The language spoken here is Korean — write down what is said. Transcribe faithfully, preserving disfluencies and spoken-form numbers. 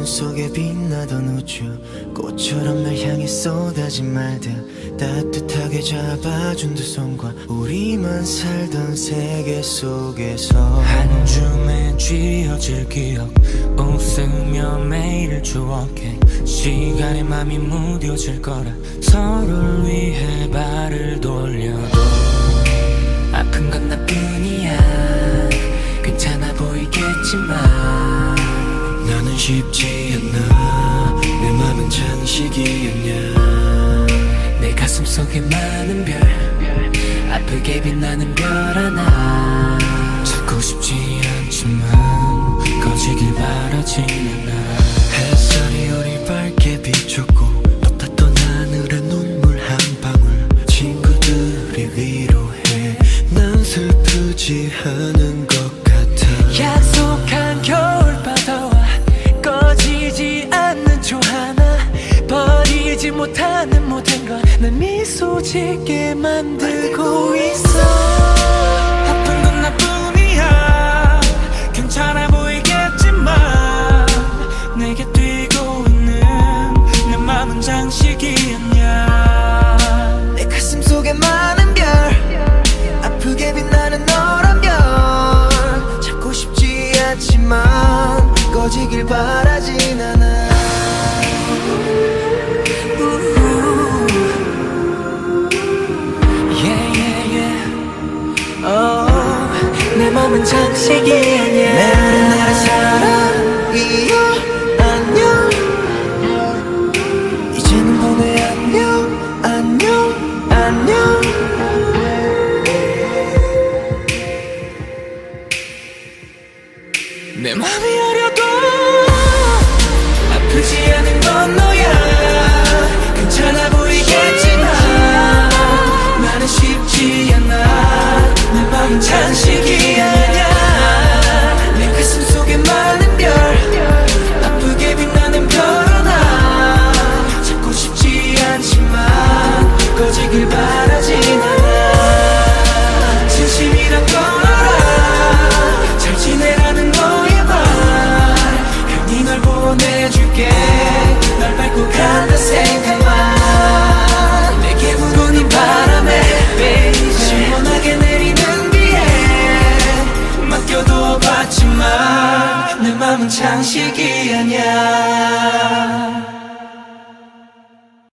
속에 빛나던 우주 꽃처럼 날 향해 쏟아진 말들 따뜻하게 잡아준 두 손과 우리만 살던 세계 속에서 한 줌에 쥐어질 기억 웃으며 매일 추억해 시간에 맘이 무뎌질 거라 서로를 위해 발을 돌려도 아픈 건 나뿐이야 괜찮아 보이겠지만 나는 쉽지 않아 내 맘은 장식이었냐 내 가슴 속에 많은 별 아프게 빛나는 별 하나 찾고 싶지 않지만 꺼지길 바라진 않아 햇살이 우리 밝게 비췄고 높았던 하늘에 눈물 한 방울 친구들이 위로해 난 슬프지 않은 것 같아 약속한 겨울바다와 꺼지지 않는 초 하나 버리지 못하는 모든 건 날 미소 짓게 만들고 있어 아픈 건 나뿐이야 괜찮아 보이겠지만 내게 뛰고 있는 내 맘은 장식이었냐 내 가슴 속에 많은 별 아프게 빛나는 너란 별 찾고 싶지 않지만 꺼지길 바라진 않아 내 맘은 장식이야